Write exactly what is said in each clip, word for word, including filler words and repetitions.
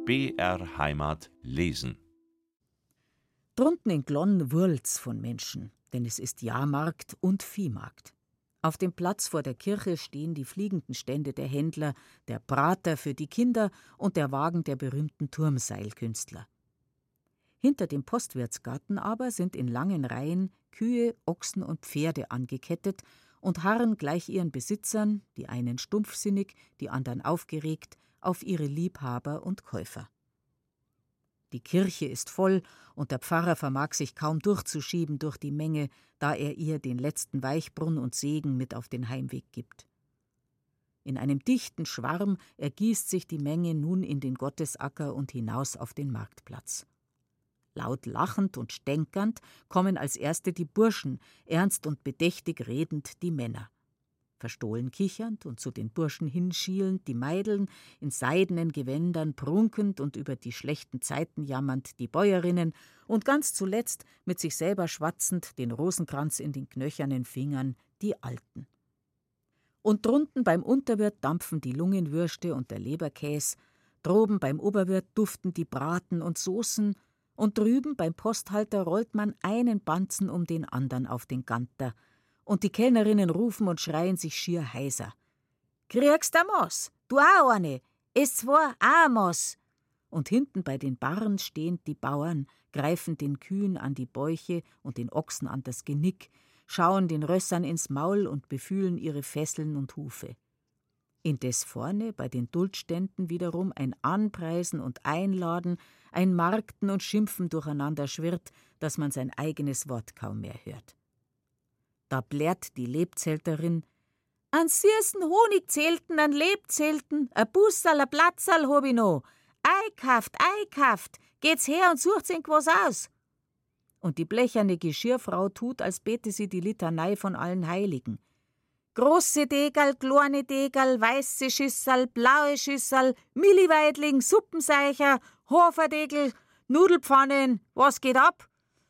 B R Heimat lesen. Drunten in Glonn wurlt's von Menschen, denn es ist Jahrmarkt und Viehmarkt. Auf dem Platz vor der Kirche stehen die fliegenden Stände der Händler, der Prater für die Kinder und der Wagen der berühmten Turmseilkünstler. Hinter dem Postwirtsgarten aber sind in langen Reihen Kühe, Ochsen und Pferde angekettet und harren gleich ihren Besitzern, die einen stumpfsinnig, die anderen aufgeregt, auf ihre Liebhaber und Käufer. Die Kirche ist voll und der Pfarrer vermag sich kaum durchzuschieben durch die Menge, da er ihr den letzten Weichbrunn und Segen mit auf den Heimweg gibt. In einem dichten Schwarm ergießt sich die Menge nun in den Gottesacker und hinaus auf den Marktplatz. Laut lachend und stänkernd kommen als Erste die Burschen, ernst und bedächtig redend die Männer. Verstohlen kichernd und zu den Burschen hinschielend die Meideln, in seidenen Gewändern prunkend und über die schlechten Zeiten jammernd die Bäuerinnen und ganz zuletzt, mit sich selber schwatzend, den Rosenkranz in den knöchernen Fingern, die Alten. Und drunten beim Unterwirt dampfen die Lungenwürste und der Leberkäs, droben beim Oberwirt duften die Braten und Soßen, und drüben beim Posthalter rollt man einen Banzen um den andern auf den Ganter, und die Kellnerinnen rufen und schreien sich schier heiser. »Kriegst a Moss? Du auch eine? Es zwei auch Moss!« Und hinten bei den Barren stehen die Bauern, greifen den Kühen an die Bäuche und den Ochsen an das Genick, schauen den Rössern ins Maul und befühlen ihre Fesseln und Hufe. Indes vorne bei den Duldständen wiederum ein Anpreisen und Einladen, ein Markten und Schimpfen durcheinander schwirrt, dass man sein eigenes Wort kaum mehr hört. Da blärt die Lebzelterin: »An süßen Honigzelten, an Lebzelten, a Bussal, a Platzal hab ich noch. Eikauft, eikauft, geht's her und sucht's irgendwas aus.« Und die blecherne Geschirrfrau tut, als bete sie die Litanei von allen Heiligen. Große Degerl, kleine Degerl, weiße Schüssel, blaue Schüssel, Milliweidling, Suppenseicher, Hoferdegel, Nudelpfannen, was geht ab?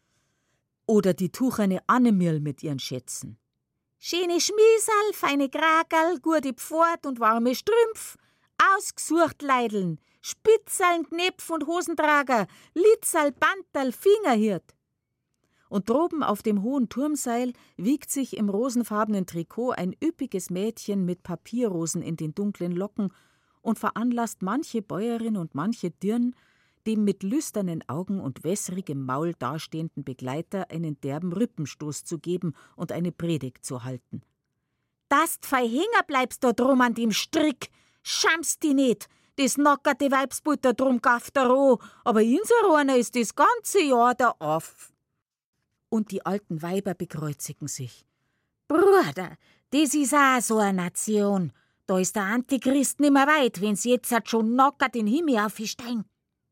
Oder die tucherne Annemirl mit ihren Schätzen. Schöne Schmiesal, feine Kragerl, gute Pfort und warme Strümpf, ausgesucht Leideln, Spitzaln, Knepf und Hosentrager, Litzal, Banterl, Fingerhirt. Und droben auf dem hohen Turmseil wiegt sich im rosenfarbenen Trikot ein üppiges Mädchen mit Papierrosen in den dunklen Locken und veranlasst manche Bäuerin und manche Dirn, dem mit lüsternen Augen und wässrigem Maul dastehenden Begleiter einen derben Rippenstoß zu geben und eine Predigt zu halten. »Dass d fei hänger bleibst da drum an dem Strick, schamst di nicht, das nackert die Weibsbutter drum gafft er roh, aber inser einer ist das ganze Jahr da auf.« Und die alten Weiber bekreuzigen sich. »Bruder, das is auch so a Nation. Da ist der Antichrist nimmer weit, wenn's jetzt hat schon nackert den Himmel aufsteigen.«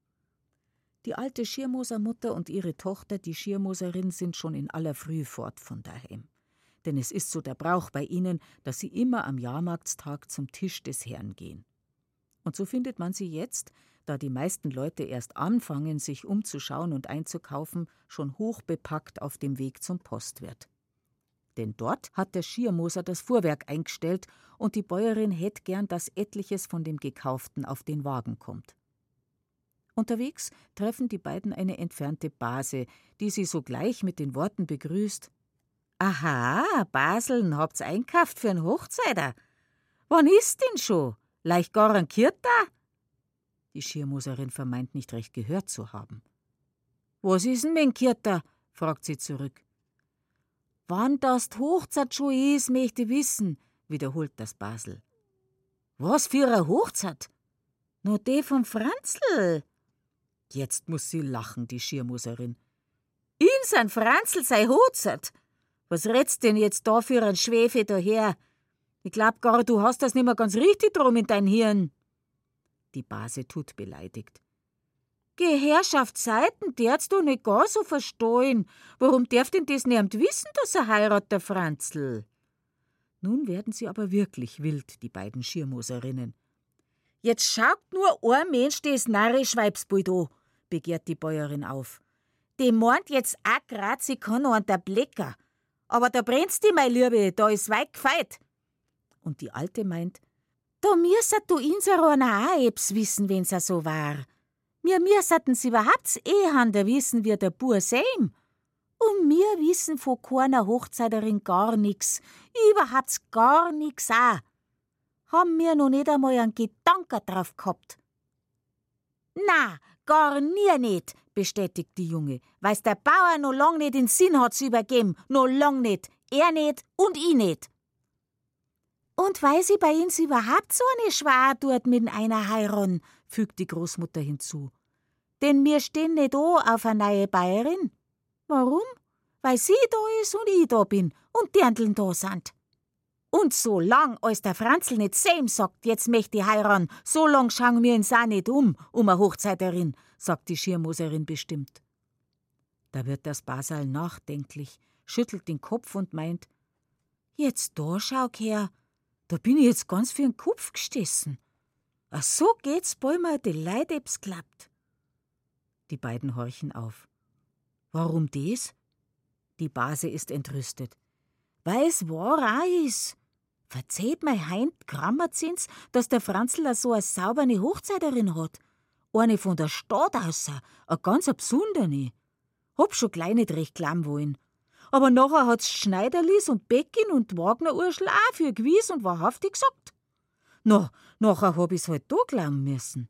Die alte Schirmosermutter und ihre Tochter, die Schirmoserin, sind schon in aller Früh fort von daheim. Denn es ist so der Brauch bei ihnen, dass sie immer am Jahrmarktstag zum Tisch des Herrn gehen. Und so findet man sie jetzt, da die meisten Leute erst anfangen, sich umzuschauen und einzukaufen, schon hochbepackt auf dem Weg zum Postwirt. Denn dort hat der Schirmoser das Fuhrwerk eingestellt und die Bäuerin hätt gern, dass etliches von dem Gekauften auf den Wagen kommt. Unterwegs treffen die beiden eine entfernte Base, die sie sogleich mit den Worten begrüßt: »Aha, Baseln, habt's einkauft für ein Hochzeiter? Wann ist denn schon? Leicht garantiert da?« Die Schirmoserin vermeint nicht recht gehört zu haben. »Was ist denn mein Kirter?« fragt sie zurück. »Wann das Hochzeit schon is, möchte ich wissen«, wiederholt das Basel. »Was für eine Hochzeit?« »No, die vom Franzl.« Jetzt muss sie lachen, die Schirmoserin. »In sein Franzl sei Hochzeit? Was redst denn jetzt da für ein Schwefel daher? Ich glaub gar, du hast das nimmer ganz richtig drum in dein Hirn.« Die Base tut beleidigt. »Geh Herrschaft Seiten, der's du nicht gar so verstehen. Warum darf denn das niemand wissen, dass er heiratet, der Franzl?« Nun werden sie aber wirklich wild, die beiden Schirmoserinnen. »Jetzt schaut nur ein Mensch das narrisch Weibsbild an«, begehrt die Bäuerin auf. »Die meint jetzt auch grad, sie kann noch an der Blecker. Aber da brennst die, meine Liebe, da ist weit gefeit.« Und die Alte meint: »Da müsset du inser einer auch ebs wissen, wenn's a so war.« Wir müssen's überhaupt eh haben, da wissen wir der Bur sehen. Und wir wissen von keiner Hochzeiterin gar nix. Überhaupt gar nix auch. Haben wir noch nicht einmal einen Gedanken drauf gehabt. Na, gar nie nicht, bestätigt die Junge, weil's der Bauer noch lang nicht in Sinn hat zu übergeben. Noch lang nicht. Er nicht und ich nicht. Und weil sie bei uns überhaupt so eine Schwar tut mit einer heiraten, fügt die Großmutter hinzu. Denn wir stehen nicht an auf eine neue Bayerin. Warum? Weil sie da ist und ich da bin und die Dirndln da sind. Und so lang, als der Franzl nicht same sagt, jetzt möchte ich heiraten, so lang schauen wir uns auch nicht um, um eine Hochzeiterin, sagt die Schirmoserin bestimmt. Da wird das Basal nachdenklich, schüttelt den Kopf und meint, jetzt da schau her, da bin ich jetzt ganz für den Kopf gestessen. Ach so geht's, bald mir die Leid eb's klappt. Die beiden horchen auf. Warum das? Die Base ist entrüstet. Weil's wahr auch is. Verzählt mei Heint grammert's, dass der Franzl so eine saubere Hochzeiterin hat. Eine von der Stadt aus, a ganz a besondere. Hab schon gleich nicht recht glauben wollen. Aber nachher hat's Schneiderlis und Beckin und Wagner-Urschl auch für gewiss und wahrhaftig gesagt. Na, nachher hab ich's halt da glauben müssen.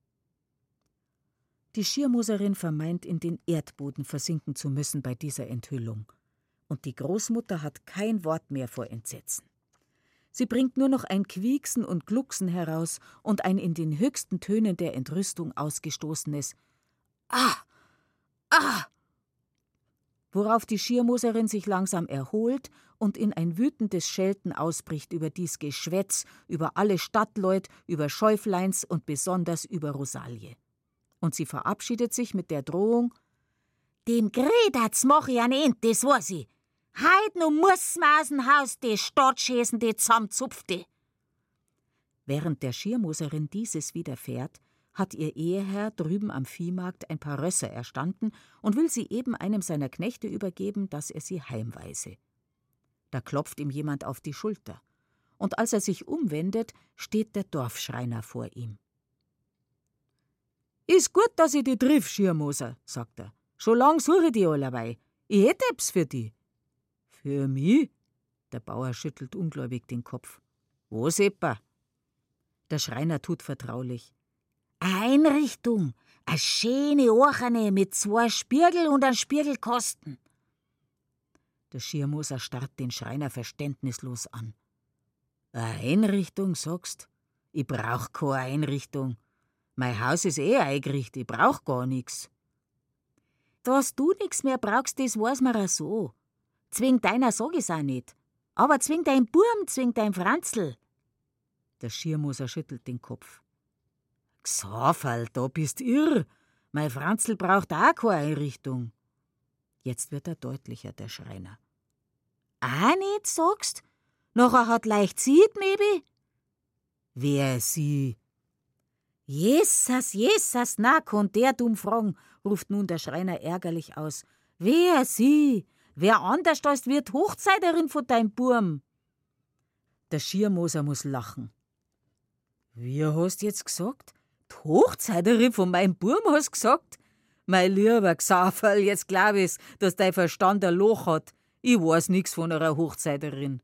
Die Schirmoserin vermeint, in den Erdboden versinken zu müssen bei dieser Enthüllung. Und die Großmutter hat kein Wort mehr vor Entsetzen. Sie bringt nur noch ein Quieksen und Glucksen heraus und ein in den höchsten Tönen der Entrüstung ausgestoßenes Ah! Ah! Worauf die Schirmoserin sich langsam erholt und in ein wütendes Schelten ausbricht über dies Geschwätz, über alle Stadtleut, über Schäufleins und besonders über Rosalie. Und sie verabschiedet sich mit der Drohung: Dem Gredat's mach ich ein End, das weiß ich. Heut no muss ma aus'm Haus die Stadtschäsen, die zusammenzupfte. Während der Schirmoserin dieses widerfährt, hat ihr Eheherr drüben am Viehmarkt ein paar Rösser erstanden und will sie eben einem seiner Knechte übergeben, dass er sie heimweise. Da klopft ihm jemand auf die Schulter, und als er sich umwendet, steht der Dorfschreiner vor ihm. »Ist gut, dass ich die triff, Schirmoser«, sagt er. »Schon lang suche ich die allerweil. Ich hätt eb's für die.« »Für mich?« Der Bauer schüttelt ungläubig den Kopf. »Was etwa?« Der Schreiner tut vertraulich. »Eine Einrichtung, eine schöne Ocherne mit zwei Spiegel und einem Spiegelkasten.« Der Schirmoser starrt den Schreiner verständnislos an. »Eine Einrichtung, sagst? Ich brauch keine Einrichtung. Mein Haus ist eh eingerichtet, ich brauch gar nix.« »Dass du nix mehr brauchst, das weiß man auch so. Zwing deiner sag ich's auch nicht. Aber zwing dein Burm, zwing dein Franzl.« Der Schirmoser schüttelt den Kopf. »Gsaferl, da bist irr. Mein Franzl braucht auch keine Einrichtung.« Jetzt wird er deutlicher, der Schreiner. »Auch nicht, sagst? Nachher hat leicht sieht, maybe?« »Wer sie?« »Jesus, Jesus, na, kann der dumm fragen«, ruft nun der Schreiner ärgerlich aus. »Wer sie? Wer anders als wird Hochzeiterin von deinem Burm?« Der Schirmoser muss lachen. »Wie hast jetzt gesagt? Die Hochzeiterin von meinem Burm hast gesagt? Mein lieber Gsaferl, jetzt glaub ich's, dass dein Verstand ein Loch hat. Ich weiß nix von einer Hochzeiterin.«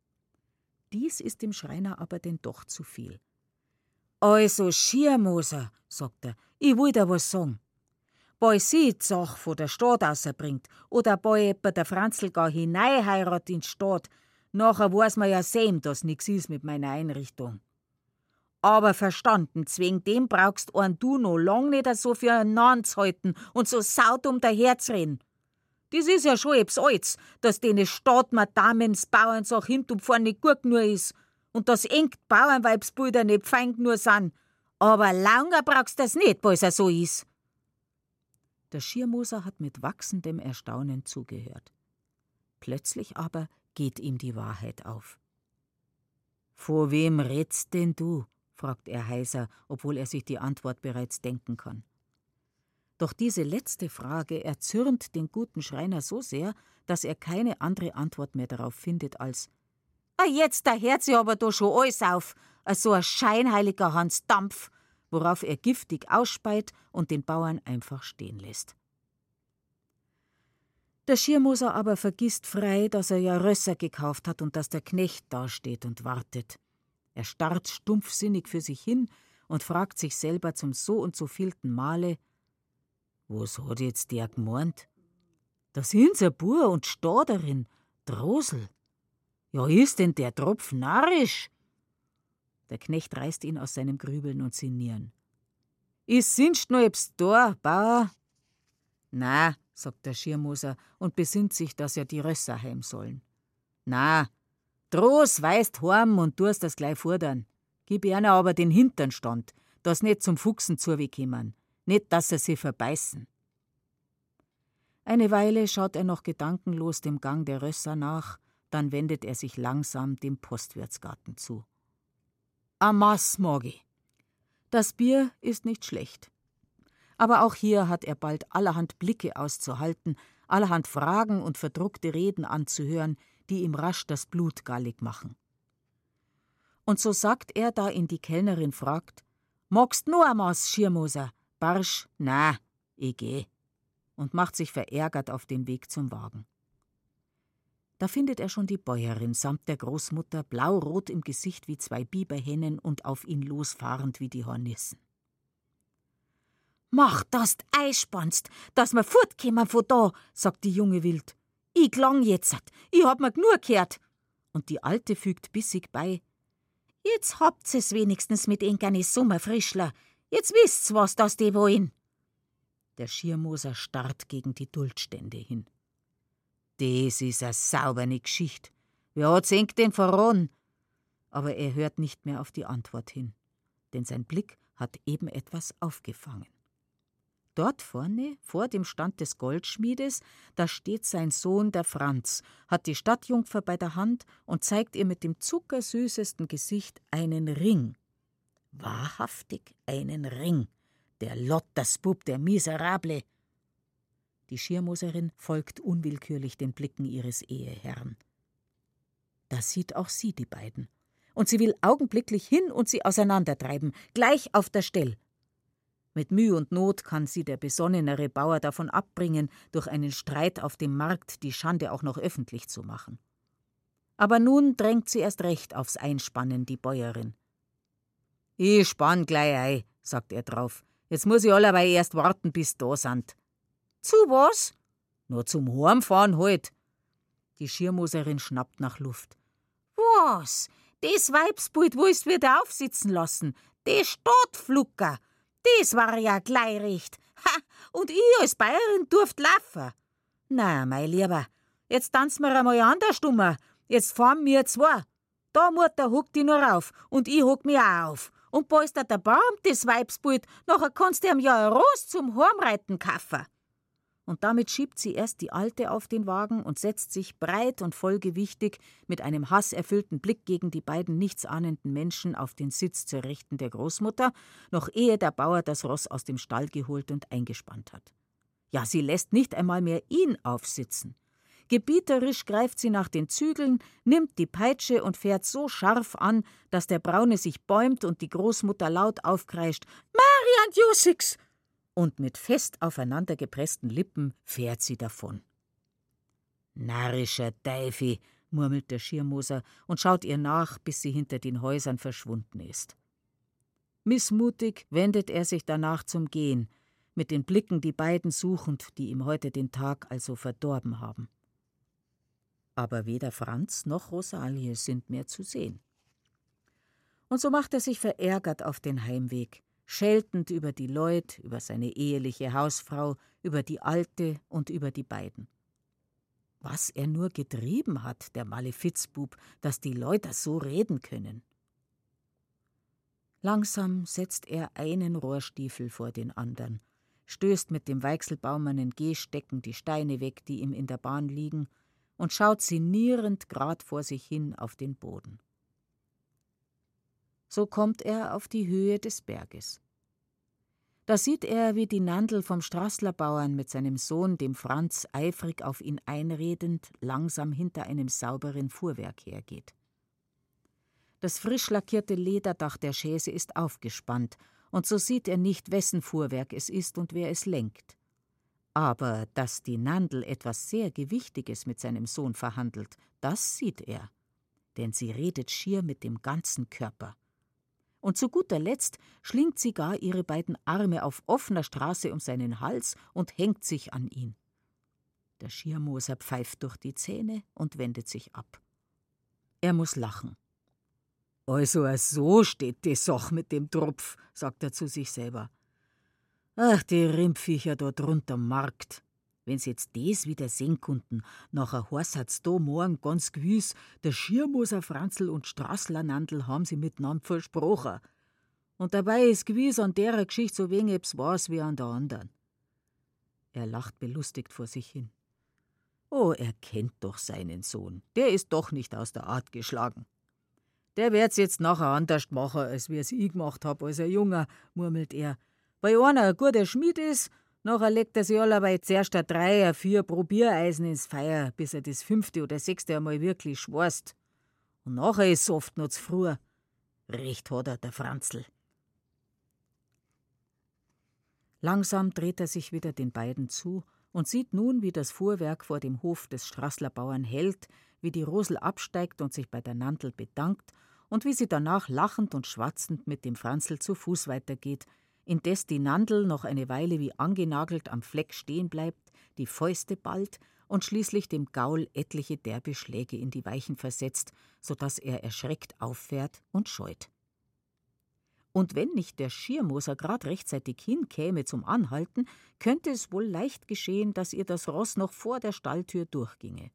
Dies ist dem Schreiner aber denn doch zu viel. »Also, Schirmoser«, sagt er, »ich will dir was sagen. Bei sie die Sache von der Stadt rausbringt oder bei etwa der Franzl gar hinein heiratet in die Stadt, nachher weiß man ja sehen, dass nix ist mit meiner Einrichtung. Aber verstanden, zwing dem brauchst einen du noch lang nicht so für einen Nahen zu halten und so saut um der Herz reden. Das ist ja schon etwas Altes, dass dene Stadtmadamens Bauernsach hint und vorn nicht gut nur ist und dass eng die Bauernweibsbilder nicht fein nur sind. Aber langer brauchst das nicht, bis er so ist.« Der Schirmoser hat mit wachsendem Erstaunen zugehört. Plötzlich aber geht ihm die Wahrheit auf. »Vor wem redst denn du?« fragt er heiser, obwohl er sich die Antwort bereits denken kann. Doch diese letzte Frage erzürnt den guten Schreiner so sehr, dass er keine andere Antwort mehr darauf findet als »Ah, jetzt, da hört sich aber da schon alles auf, so ein scheinheiliger Hans Dampf. worauf er giftig ausspeit und den Bauern einfach stehen lässt. Der Schirmoser aber vergisst frei, dass er ja Rösser gekauft hat und dass der Knecht dasteht und wartet. Er starrt stumpfsinnig für sich hin und fragt sich selber zum so und so vielten Male: Was hat jetzt der gemeint? Da sind's ein Bur und sta darin, Drosel. Ja, ist denn der Tropf narrisch? Der Knecht reißt ihn aus seinem Grübeln und Sinnieren. Is sinst no ebs da, Bauer? Na, sagt der Schirmoser und besinnt sich, dass ja die Rösser heim sollen. Na, Dros weist heim und tust das gleich fordern. Gib ihnen aber den Hinternstand, dass nicht zum Fuchsen zuwegkommen, nicht, dass sie sich verbeißen. Eine Weile schaut er noch gedankenlos dem Gang der Rösser nach, dann wendet er sich langsam dem Postwirtsgarten zu. Amas Morgi. Das Bier ist nicht schlecht. Aber auch hier hat er bald allerhand Blicke auszuhalten, allerhand Fragen und verdruckte Reden anzuhören, die ihm rasch das Blut gallig machen. Und so sagt er, da ihn die Kellnerin fragt: Magst nur a Maß, Schirmoser? Barsch, na, ich geh. Und macht sich verärgert auf den Weg zum Wagen. Da findet er schon die Bäuerin samt der Großmutter, blaurot im Gesicht wie zwei Biberhennen und auf ihn losfahrend wie die Hornissen. »Mach, dass d' einspannst, dass wir fortkommen von da«, sagt die Junge wild. »Ich klang jetzt, ich hab mir genug gehört.« Und die Alte fügt bissig bei: »Jetzt habt's es wenigstens mit enkerne Sommerfrischler. Jetzt wisst's, was das die wollen.« Der Schirmoser starrt gegen die Duldstände hin. »Das is a sauberne Geschicht. Wer hat's enk denn verraten?« Aber er hört nicht mehr auf die Antwort hin, denn sein Blick hat eben etwas aufgefangen. Dort vorne, vor dem Stand des Goldschmiedes, da steht sein Sohn, der Franz, hat die Stadtjungfer bei der Hand und zeigt ihr mit dem zuckersüßesten Gesicht einen Ring. Wahrhaftig einen Ring, der Lottersbub, der Miserable. Die Schirmoserin folgt unwillkürlich den Blicken ihres Eheherrn. Da sieht auch sie die beiden, und sie will augenblicklich hin und sie auseinandertreiben, gleich auf der Stell. Mit Mühe und Not kann sie der besonnenere Bauer davon abbringen, durch einen Streit auf dem Markt die Schande auch noch öffentlich zu machen. Aber nun drängt sie erst recht aufs Einspannen, die Bäuerin. »Ich spann gleich ein«, sagt er drauf. »Jetzt muss ich allebei erst warten, bis da sind.« »Zu was?« »Nur zum Heimfahren halt.« Die Schirmoserin schnappt nach Luft. »Was? Das Weibsbild willst du wieder aufsitzen lassen? Das Stadtflucker? Das war ja gleich recht. Ha, und ich als Bayerin durft laufen. Na, mein Lieber, jetzt tanzen wir einmal anders dummer. Jetzt fahren wir zwei. Da Mutter hockt die nur auf und ich hock mich auch auf. Und polstert der Baum das Weibsbild, nachher kannst du ihm ja ein Ross zum Heimreiten kaufen. Und damit schiebt sie erst die Alte auf den Wagen und setzt sich breit und vollgewichtig mit einem hasserfüllten Blick gegen die beiden nichtsahnenden Menschen auf den Sitz zur Rechten der Großmutter, noch ehe der Bauer das Ross aus dem Stall geholt und eingespannt hat. Ja, sie lässt nicht einmal mehr ihn aufsitzen. Gebieterisch greift sie nach den Zügeln, nimmt die Peitsche und fährt so scharf an, dass der Braune sich bäumt und die Großmutter laut aufkreischt: »Marian Jussix!« Und mit fest aufeinander gepressten Lippen fährt sie davon. »Narrischer Teifi«, murmelt der Schirmoser und schaut ihr nach, bis sie hinter den Häusern verschwunden ist. Missmutig wendet er sich danach zum Gehen, mit den Blicken die beiden suchend, die ihm heute den Tag also verdorben haben. Aber weder Franz noch Rosalie sind mehr zu sehen. Und so macht er sich verärgert auf den Heimweg, scheltend über die Leut, über seine eheliche Hausfrau, über die Alte und über die beiden. Was er nur getrieben hat, der Malefizbub, dass die Leute so reden können. Langsam setzt er einen Rohrstiefel vor den anderen, stößt mit dem weichselbaumernen Gehstecken die Steine weg, die ihm in der Bahn liegen, und schaut sinnierend grad vor sich hin auf den Boden. So kommt er auf die Höhe des Berges. Da sieht er, wie die Nandl vom Straßlerbauern mit seinem Sohn, dem Franz, eifrig auf ihn einredend, langsam hinter einem sauberen Fuhrwerk hergeht. Das frisch lackierte Lederdach der Chaise ist aufgespannt, und so sieht er nicht, wessen Fuhrwerk es ist und wer es lenkt. Aber dass die Nandl etwas sehr Gewichtiges mit seinem Sohn verhandelt, das sieht er, denn sie redet schier mit dem ganzen Körper. Und zu guter Letzt schlingt sie gar ihre beiden Arme auf offener Straße um seinen Hals und hängt sich an ihn. Der Schirmoser pfeift durch die Zähne und wendet sich ab. Er muss lachen. »Also so steht die Sach mit dem Tropf«, sagt er zu sich selber. »Ach, die Rindviecher da drunter am Markt. Wenn sie jetzt des wieder sehen konnten, nachher heißt's da morgen ganz gewiss, der Schirmoser Franzl und Straßler Nandl haben sie miteinander versprochen. Und dabei ist gewiss an derer Geschichte so wenig etwas was wie an der anderen.« Er lacht belustigt vor sich hin. Oh, er kennt doch seinen Sohn. Der ist doch nicht aus der Art geschlagen. Der wird's jetzt nachher anders machen, als wie es ich gemacht hab als ein Junger, murmelt er. Weil einer ein guter Schmied ist, nachher legt er sich allebei zuerst ein drei, ein vier Probiereisen ins Feuer, bis er das fünfte oder sechste einmal wirklich schwarzt. Und nachher ist es oft noch zu früh. Recht hat er, der Franzl. Langsam dreht er sich wieder den beiden zu und sieht nun, wie das Fuhrwerk vor dem Hof des Straßlerbauern hält, wie die Rosl absteigt und sich bei der Nandl bedankt und wie sie danach lachend und schwatzend mit dem Franzl zu Fuß weitergeht, indes die Nandl noch eine Weile wie angenagelt am Fleck stehen bleibt, die Fäuste ballt und schließlich dem Gaul etliche derbe Schläge in die Weichen versetzt, so daß er erschreckt auffährt und scheut. Und wenn nicht der Schirmoser grad rechtzeitig hinkäme zum Anhalten, könnte es wohl leicht geschehen, dass ihr das Ross noch vor der Stalltür durchginge.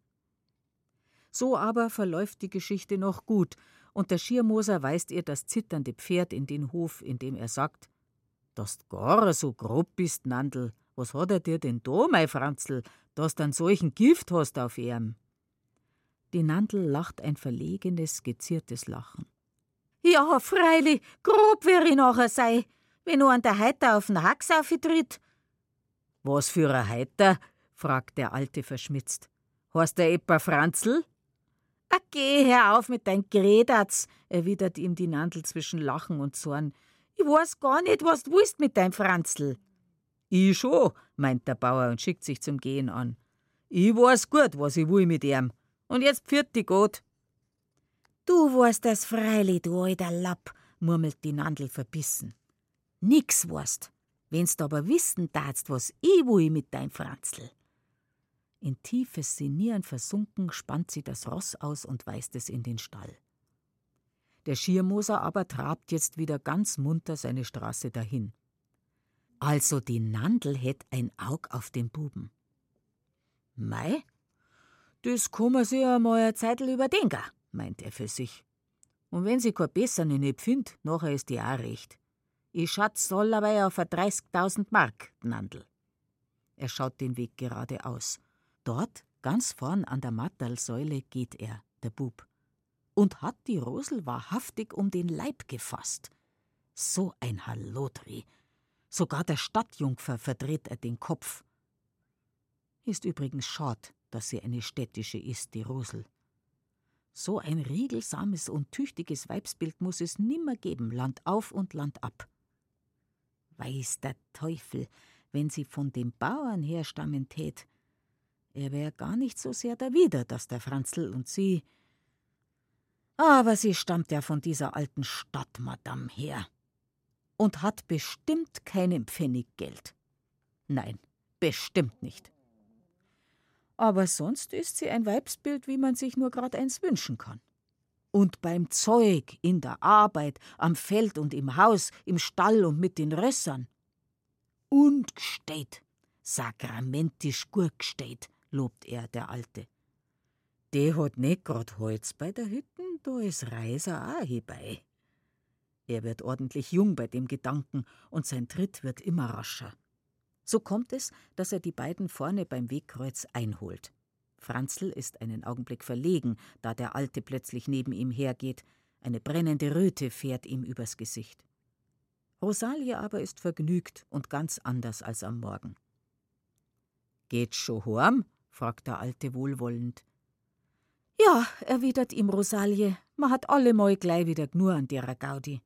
So aber verläuft die Geschichte noch gut, und der Schirmoser weist ihr das zitternde Pferd in den Hof, indem er sagt: »Dass du gar so grob bist, Nandl, was hat er dir denn da, mein Franzl, dass du einen solchen Gift hast auf ihm?« Die Nandl lacht ein verlegenes, geziertes Lachen. »Ja, freilich, grob wär ich nachher sei, wenn nur an der Heiter auf den Hax auftritt.« »Was für ein Heiter?« fragt der Alte verschmitzt. »Heißt der etwa Franzl?« »Ah, geh, hör auf mit dein Gredatz«, erwidert ihm die Nandl zwischen Lachen und Zorn. »Ich weiß gar nicht, was du willst mit deinem Franzl.« »Ich schon«, meint der Bauer und schickt sich zum Gehen an. »Ich weiß gut, was ich will mit ihm. Und jetzt pfiat die Gott.« »Du weißt das freilich, du alter Lapp«, murmelt die Nandl verbissen. »Nix weißt, wenn's aber wissen darfst, was ich will mit deinem Franzl.« In tiefes Sinnieren versunken spannt sie das Ross aus und weist es in den Stall. Der Schirmoser aber trabt jetzt wieder ganz munter seine Straße dahin. Also die Nandl hätt ein Aug auf den Buben. Mei, das kann man sich ja mal eine Zeitl überdenken, meint er für sich. Und wenn sie kein Besseren nicht findet, nachher ist die auch recht. Ich schatz soll aber auf a dreißigtausend Mark, Nandl. Er schaut den Weg geradeaus. Dort, ganz vorn an der Matterlsäule, geht er, der Bub, und hat die Rosl wahrhaftig um den Leib gefasst. So ein Hallodri. Sogar der Stadtjungfer verdreht er den Kopf. Ist übrigens schad, dass sie eine städtische ist, die Rosl. So ein riegelsames und tüchtiges Weibsbild muss es nimmer geben, Land auf und Land ab. Weiß der Teufel, wenn sie von dem Bauern herstammen tät, er wär gar nicht so sehr dawider, dass der Franzl und sie. Aber sie stammt ja von dieser alten Stadtmadam her und hat bestimmt keinen Pfennig Geld. Nein, bestimmt nicht. Aber sonst ist sie ein Weibsbild, wie man sich nur grad eins wünschen kann. Und beim Zeug, in der Arbeit, am Feld und im Haus, im Stall und mit den Rössern. Und gsteht, sakramentisch gut gsteht, lobt er, der Alte. Der hat nicht grad Holz bei der Hütten, da ist Reiser auch hierbei. Er wird ordentlich jung bei dem Gedanken und sein Tritt wird immer rascher. So kommt es, dass er die beiden vorne beim Wegkreuz einholt. Franzl ist einen Augenblick verlegen, da der Alte plötzlich neben ihm hergeht. Eine brennende Röte fährt ihm übers Gesicht. Rosalie aber ist vergnügt und ganz anders als am Morgen. »Geht's schon heim?« fragt der Alte wohlwollend. »Ja«, erwidert ihm Rosalie, »man hat allemal gleich wieder gnur an derer Gaudi.«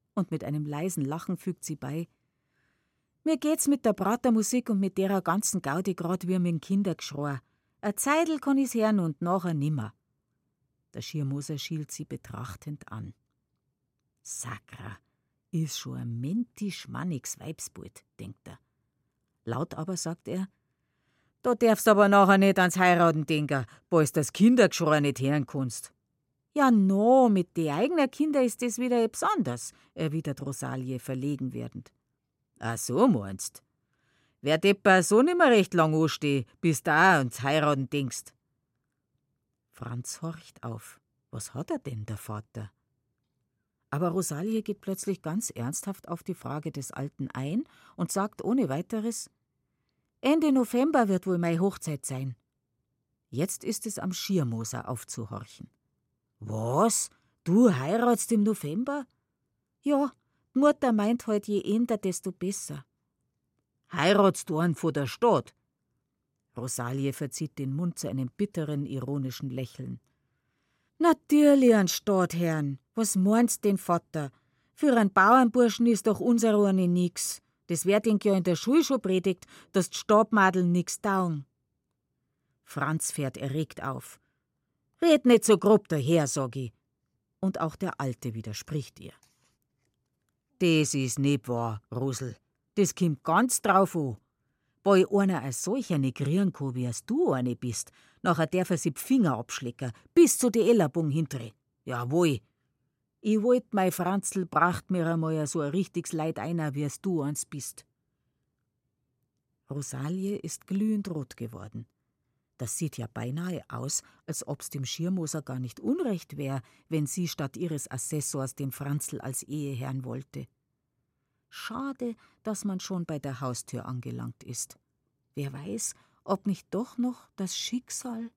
Und mit einem leisen Lachen fügt sie bei: »Mir geht's mit der Pratermusik und mit derer ganzen Gaudi grad wie mit dem Kindergeschrei. A Zeitl kann ich's hören und nachher nimmer.« Der Schirmoser schielt sie betrachtend an. »Sakra, is schon ein mentisch manniges Weibsbult«, denkt er. Laut aber sagt er: »Da darfst aber nachher nicht ans Heiraten denken, bald das Kindergeschrei nicht hören kannst.« »Ja no, mit de eigenen Kinder ist das wieder etwas anders«, erwidert Rosalie verlegen werdend. »Ach so meinst. Wer depper so nimmer recht lang ansteh, bis du auch ans Heiraten denkst.« Franz horcht auf. Was hat er denn, der Vater? Aber Rosalie geht plötzlich ganz ernsthaft auf die Frage des Alten ein und sagt ohne weiteres: »Ende November wird wohl meine Hochzeit sein.« Jetzt ist es am Schirmoser aufzuhorchen. »Was? Du heiratst im November?« »Ja, die Mutter meint halt, je eher, desto besser.« »Heiratst du einen von der Stadt?« Rosalie verzieht den Mund zu einem bitteren, ironischen Lächeln. »Natürlich ein Stadtherrn. Was meinst denn, Vater? Für einen Bauernburschen ist doch unser eine nix. Das wird ihn ja in der Schule schon predigt, dass die Stabmadeln nix taugen.« Franz fährt erregt auf. »Red nicht so grob daher, sag ich.« Und auch der Alte widerspricht ihr. »Das is nicht wahr, Rosel. Das kommt ganz drauf an. Bei einer als solcher nicht kriegen kann, wie es du eine bist, nachher darf er sich die Finger abschlecken, bis zu die Ellenbogen hintere. Jawohl. Ich wollt, mein Franzl bracht mir einmal so ein richtiges Leid einer, wie es du eins bist.« Rosalie ist glühend rot geworden. Das sieht ja beinahe aus, als ob's dem Schirmoser gar nicht unrecht wär, wenn sie statt ihres Assessors den Franzl als Eheherrn wollte. Schade, dass man schon bei der Haustür angelangt ist. Wer weiß, ob nicht doch noch das Schicksal...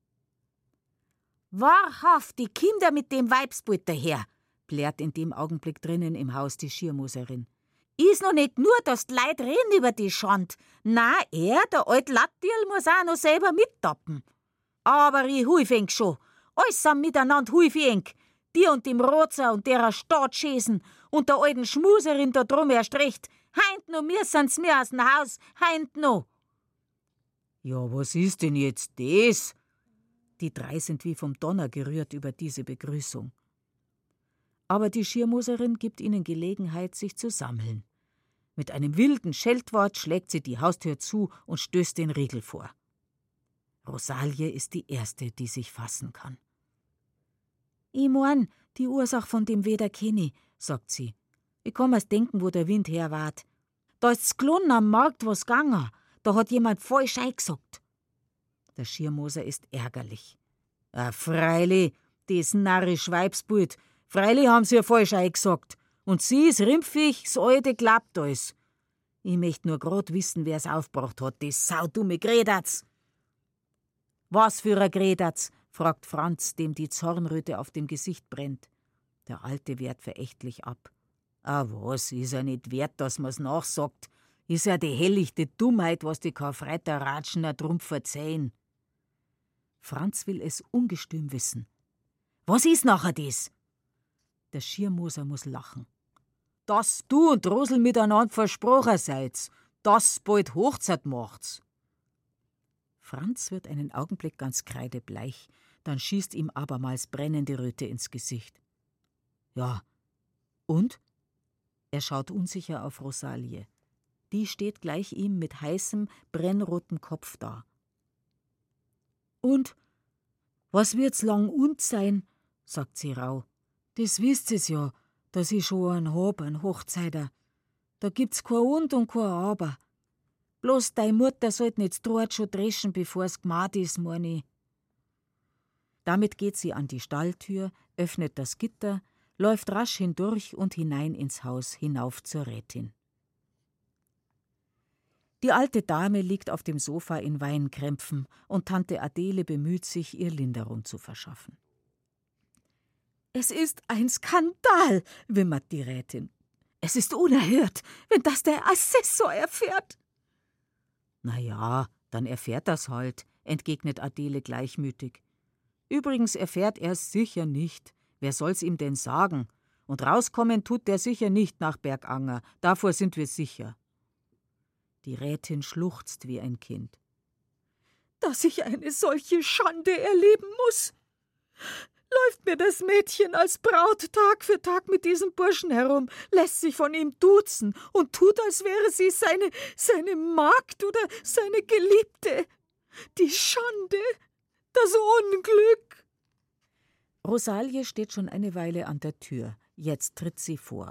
»Wahrhaft, die Kinder mit dem Weibsbult daher«, plärt in dem Augenblick drinnen im Haus die Schirmoserin. »Is noch nicht nur, dass die Leute reden über die Schand. Na, er, der alte Lattiel, muss auch noch selber mittappen. Aber ich hulf eng schon. Alles sam miteinander hulf ich eng. Die und dem Rozer und derer Staatschäsen und der alten Schmuserin da drum erst recht. Heint noch müssen's mir aus dem Haus, heint noch.« »Ja, was ist denn jetzt das?« Die drei sind wie vom Donner gerührt über diese Begrüßung. Aber die Schirmoserin gibt ihnen Gelegenheit, sich zu sammeln. Mit einem wilden Scheltwort schlägt sie die Haustür zu und stößt den Riegel vor. Rosalie ist die Erste, die sich fassen kann. »Ich mein, die Ursache von dem Weder kenn ich«, sagt sie. »Ich kann mir's denken, wo der Wind her wart. Da ist's Klon am Markt was gegangen. Da hat jemand falsch eingesagt.« Der Schirmoser ist ärgerlich. »Ah, freilich, das narrisch Weibsbult. Freilich haben sie ja falsch eingesagt. Und sie ist rimpfig, das alte klappt alles. Ich möcht nur grad wissen, wer's aufgebracht hat, das saudumme Gredatz.« »Was für ein Gredatz?« fragt Franz, dem die Zornröte auf dem Gesicht brennt. Der Alte wehrt verächtlich ab. »Ah was, ist ja nicht wert, dass man's nachsagt. Ist ja die hellichte Dummheit, was die Karfreiterratschener drum verzeihen.« Franz will es ungestüm wissen. »Was ist nachher das?« Der Schirmoser muss lachen. »Dass du und Rosel miteinander versprochen seid, dass bald Hochzeit macht's.« Franz wird einen Augenblick ganz kreidebleich, dann schießt ihm abermals brennende Röte ins Gesicht. »Ja, und?« Er schaut unsicher auf Rosalie. Die steht gleich ihm mit heißem, brennrotem Kopf da. »Und? Was wird's lang und sein?« sagt sie rauh. »Das wisst es ja, dass ich schon einen hab, einen Hochzeiter. Da gibt's kein Und und kein Aber. Bloß dei Mutter sollt nicht dort schon dreschen, bevor's gemacht ist, mein ich.« Damit geht sie an die Stalltür, öffnet das Gitter, läuft rasch hindurch und hinein ins Haus, hinauf zur Rätin. Die alte Dame liegt auf dem Sofa in Weinkrämpfen und Tante Adele bemüht sich, ihr Linderung zu verschaffen. »Es ist ein Skandal«, wimmert die Rätin. »Es ist unerhört, wenn das der Assessor erfährt.« »Na ja, dann erfährt das halt«, entgegnet Adele gleichmütig. »Übrigens erfährt er es sicher nicht. Wer soll's ihm denn sagen? Und rauskommen tut der sicher nicht nach Berganger, davor sind wir sicher. Die Rätin schluchzt wie ein Kind. Dass ich eine solche Schande erleben muss! Läuft mir das Mädchen als Braut Tag für Tag mit diesem Burschen herum, lässt sich von ihm duzen und tut, als wäre sie seine, seine Magd oder seine Geliebte. Die Schande, das Unglück! Rosalie steht schon eine Weile an der Tür. Jetzt tritt sie vor.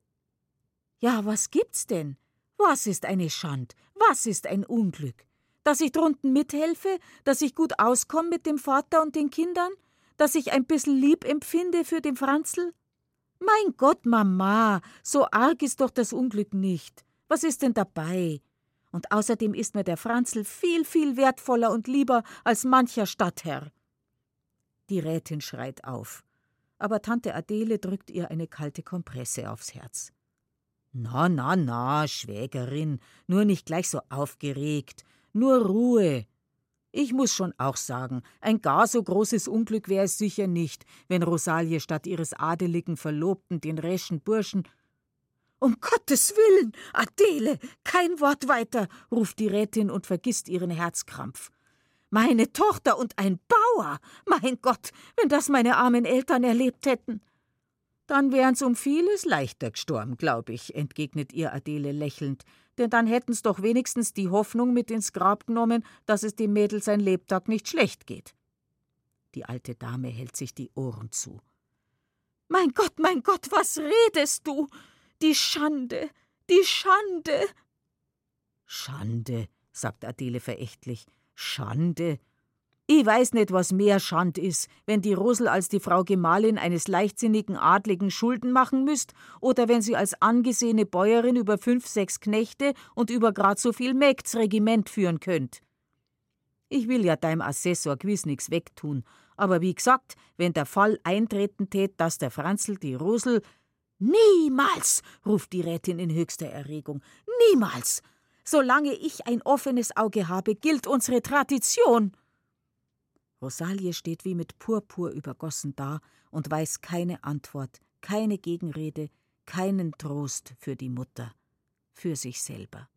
Ja, was gibt's denn? Was ist eine Schand? Was ist ein Unglück? Dass ich drunten mithelfe? Dass ich gut auskomme mit dem Vater und den Kindern? Dass ich ein bisschen lieb empfinde für den Franzl? Mein Gott, Mama, so arg ist doch das Unglück nicht. Was ist denn dabei? Und außerdem ist mir der Franzl viel, viel wertvoller und lieber als mancher Stadtherr. Die Rätin schreit auf, aber Tante Adele drückt ihr eine kalte Kompresse aufs Herz. Na, na, na, Schwägerin, nur nicht gleich so aufgeregt, nur Ruhe. Ich muss schon auch sagen, ein gar so großes Unglück wäre es sicher nicht, wenn Rosalie statt ihres adeligen Verlobten den reschen Burschen. »Um Gottes Willen, Adele, kein Wort weiter«, ruft die Rätin und vergisst ihren Herzkrampf. »Meine Tochter und ein Bauer! Mein Gott, wenn das meine armen Eltern erlebt hätten!« »Dann wären's um vieles leichter gestorben, glaub ich«, entgegnet ihr Adele lächelnd, »denn dann hätten's doch wenigstens die Hoffnung mit ins Grab genommen, dass es dem Mädel sein Lebtag nicht schlecht geht.« Die alte Dame hält sich die Ohren zu. »Mein Gott, mein Gott, was redest du? Die Schande, die Schande!« »Schande«, sagt Adele verächtlich, »Schande? Ich weiß nicht, was mehr Schand ist, wenn die Rosel als die Frau Gemahlin eines leichtsinnigen Adligen Schulden machen müsst oder wenn sie als angesehene Bäuerin über fünf, sechs Knechte und über grad so viel Mägds Regiment führen könnt. Ich will ja deinem Assessor gewiss nix wegtun, aber wie gesagt, wenn der Fall eintreten tät, dass der Franzl die Rosel... »Niemals«, ruft die Rätin in höchster Erregung, »niemals! Solange ich ein offenes Auge habe, gilt unsere Tradition.« Rosalie steht wie mit Purpur übergossen da und weiß keine Antwort, keine Gegenrede, keinen Trost für die Mutter, für sich selber.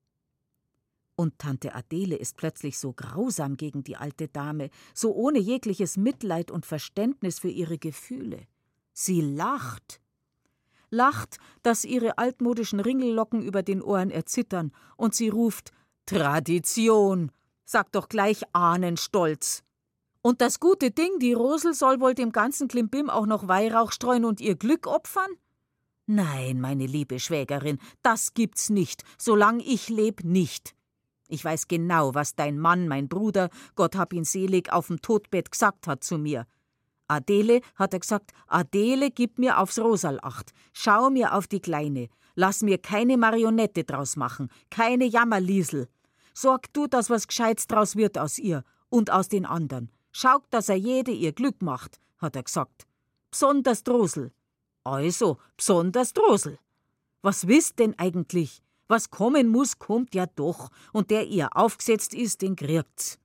Und Tante Adele ist plötzlich so grausam gegen die alte Dame, so ohne jegliches Mitleid und Verständnis für ihre Gefühle. Sie lacht. Lacht, dass ihre altmodischen Ringellocken über den Ohren erzittern, und sie ruft, »Tradition! Sag doch gleich Ahnenstolz!« Und das gute Ding, die Rosel, soll wohl dem ganzen Klimbim auch noch Weihrauch streuen und ihr Glück opfern? Nein, meine liebe Schwägerin, das gibt's nicht, solang ich leb, nicht. Ich weiß genau, was dein Mann, mein Bruder, Gott hab ihn selig, auf dem Todbett gesagt hat zu mir. Adele, hat er gesagt, Adele, gib mir aufs Rosal acht, schau mir auf die Kleine, lass mir keine Marionette draus machen, keine Jammerliesel. Sorg du, dass was Gescheites draus wird aus ihr und aus den anderen. Schaut, dass er jede ihr Glück macht, hat er gesagt. Besonders Drosel. Also, besonders Drosel. Was wisst denn eigentlich? Was kommen muss, kommt ja doch, und der ihr aufgesetzt ist, den kriegt's.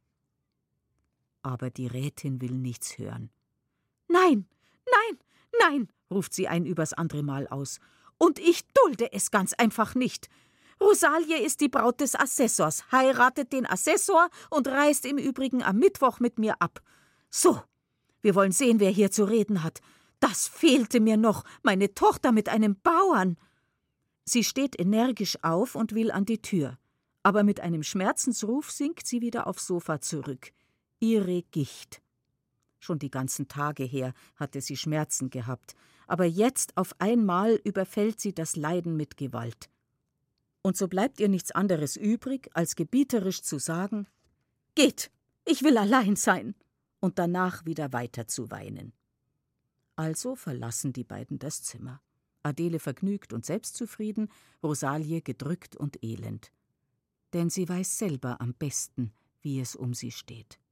Aber die Rätin will nichts hören. Nein, nein, nein, ruft sie ein übers andere Mal aus. Und ich dulde es ganz einfach nicht. Rosalie ist die Braut des Assessors, heiratet den Assessor und reist im Übrigen am Mittwoch mit mir ab. So, wir wollen sehen, wer hier zu reden hat. Das fehlte mir noch, meine Tochter mit einem Bauern. Sie steht energisch auf und will an die Tür, aber mit einem Schmerzensruf sinkt sie wieder aufs Sofa zurück. Ihre Gicht. Schon die ganzen Tage her hatte sie Schmerzen gehabt, aber jetzt auf einmal überfällt sie das Leiden mit Gewalt. Und so bleibt ihr nichts anderes übrig, als gebieterisch zu sagen, »Geht, ich will allein sein«, und danach wieder weiter zu weinen. Also verlassen die beiden das Zimmer. Adele vergnügt und selbstzufrieden, Rosalie gedrückt und elend. Denn sie weiß selber am besten, wie es um sie steht.